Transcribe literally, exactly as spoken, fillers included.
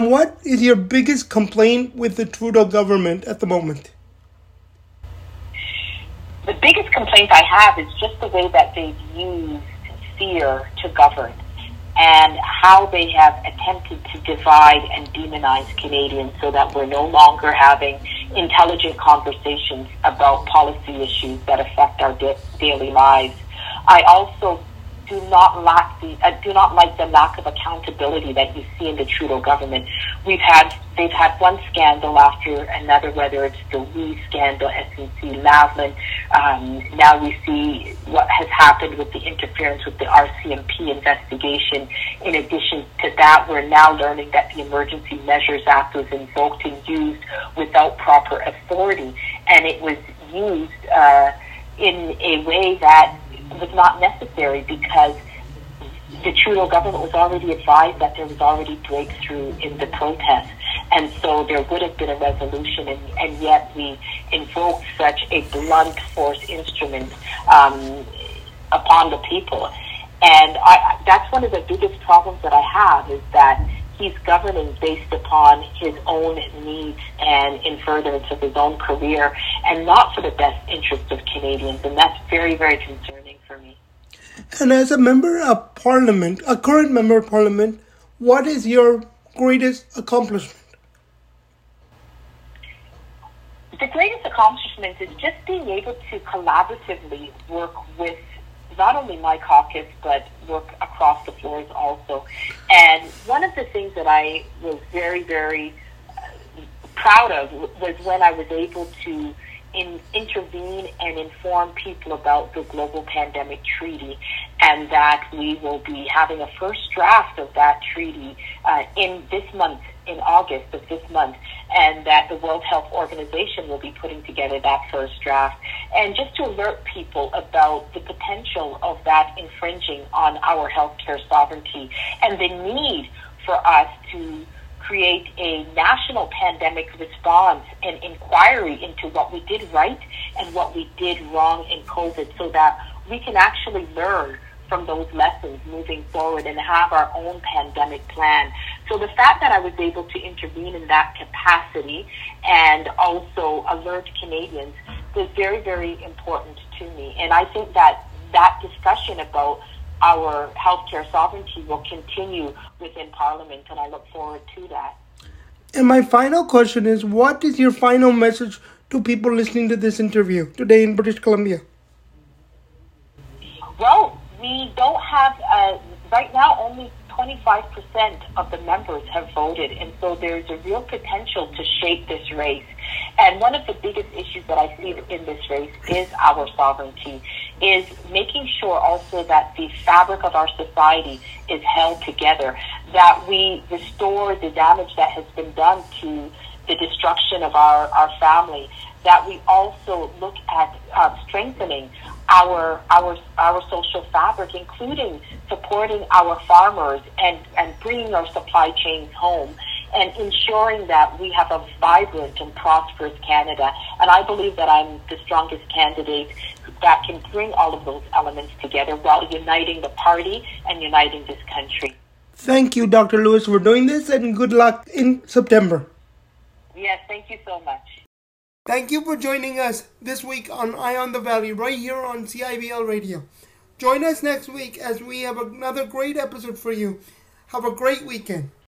What is your biggest complaint with the Trudeau government at the moment? The biggest complaint I have is just the way that they've used fear to govern and how they have attempted to divide and demonize Canadians so that we're no longer having intelligent conversations about policy issues that affect our da- daily lives. I also do not lack the uh, do not like the lack of accountability that you see in the Trudeau government. We've had they've had one scandal after another, whether it's the WE scandal, S N C Lavalin. Um, now we see what has happened with the interference with the R C M P investigation. In addition to that, we're now learning that the Emergency Measures Act was invoked and used without proper authority, and it was used uh, in a way that was not necessary because the Trudeau government was already advised that there was already breakthrough in the protests. And so there would have been a resolution, and, and yet we invoked such a blunt force instrument um, upon the people. And I, that's one of the biggest problems that I have, is that he's governing based upon his own needs and in furtherance of his own career, and not for the best interest of Canadians. And that's very, very concerning for me. And as a member of Parliament, a current member of Parliament, what is your greatest accomplishment? The greatest accomplishment is just being able to collaboratively work with not only my caucus, but work across the floors also. And one of the things that I was very, very uh, proud of was when I was able to in, intervene and inform people about the Global Pandemic Treaty, and that we will be having a first draft of that treaty uh, in this month, in August of this month, and that the World Health Organization will be putting together that first draft. And just to alert people about the potential of that infringing on our healthcare sovereignty and the need for us to create a national pandemic response and inquiry into what we did right and what we did wrong in COVID, so that we can actually learn from those lessons moving forward and have our own pandemic plan. So the fact that I was able to intervene in that capacity and also alert Canadians was very, very important to me. And I think that that discussion about our healthcare sovereignty will continue within Parliament, and I look forward to that. And my final question is, what is your final message to people listening to this interview today in British Columbia? Well, we don't have, uh, right now, only twenty-five percent of the members have voted, and so there's a real potential to shape this race. And one of the biggest issues that I see in this race is our sovereignty, is making sure also that the fabric of our society is held together, that we restore the damage that has been done to the destruction of our, our family, that we also look at uh, strengthening our our our social fabric, including supporting our farmers and, and bringing our supply chains home, and ensuring that we have a vibrant and prosperous Canada. And I believe that I'm the strongest candidate that can bring all of those elements together while uniting the party and uniting this country. Thank you, Doctor Lewis, for doing this, and good luck in September. Yes, thank you so much. Thank you for joining us this week on Eye on the Valley, right here on C I B L Radio. Join us next week as we have another great episode for you. Have a great weekend.